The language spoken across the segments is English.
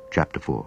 chapter 4.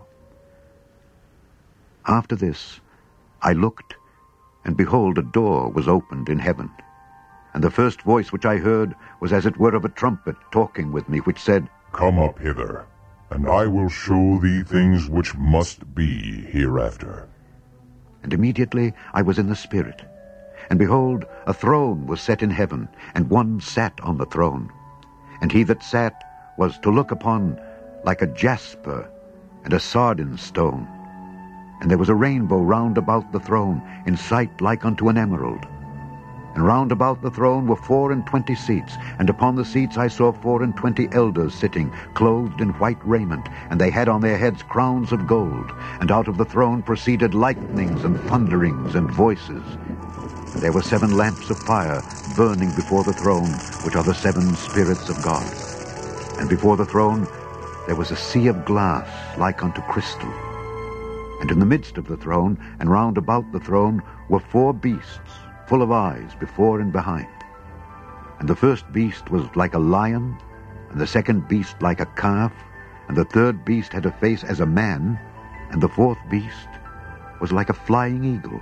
After this, I looked, and behold, a door was opened in heaven. And the first voice which I heard was as it were of a trumpet talking with me, which said, Come up hither, and I will show thee things which must be hereafter. And immediately I was in the Spirit. And behold, a throne was set in heaven, and one sat on the throne. And he that sat was to look upon like a jasper and a sardine stone. And there was a rainbow round about the throne, in sight like unto an emerald. And round about the throne were 24 seats, and upon the seats I saw 24 elders sitting, clothed in white raiment, and they had on their heads crowns of gold. And out of the throne proceeded lightnings and thunderings and voices. And there were 7 lamps of fire burning before the throne, which are the 7 spirits of God. And before the throne there was a sea of glass like unto crystal. And in the midst of the throne, and round about the throne, were 4 beasts, full of eyes before and behind. And the first beast was like a lion, and the second beast like a calf, and the third beast had a face as a man, and the 4th beast was like a flying eagle.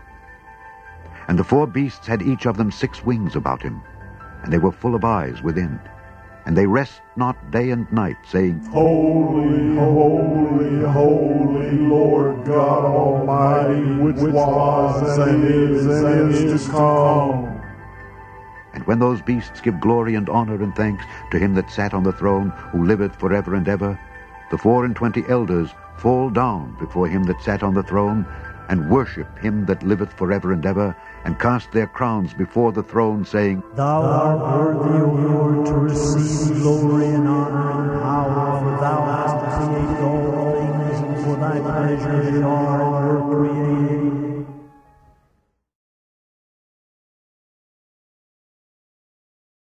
And the 4 beasts had each of them 6 wings about him, and they were full of eyes within. And they rest not day and night, saying, Holy, holy, holy, Lord God Almighty, which was and is to come. And when those beasts give glory and honor and thanks to him that sat on the throne, who liveth forever and ever, the 24 elders fall down before him that sat on the throne, and worship him that liveth forever and ever, and cast their crowns before the throne, saying, Thou art worthy, O Lord, to receive glory and honor and power, for thou hast created all things, and for thy pleasure they are and were created.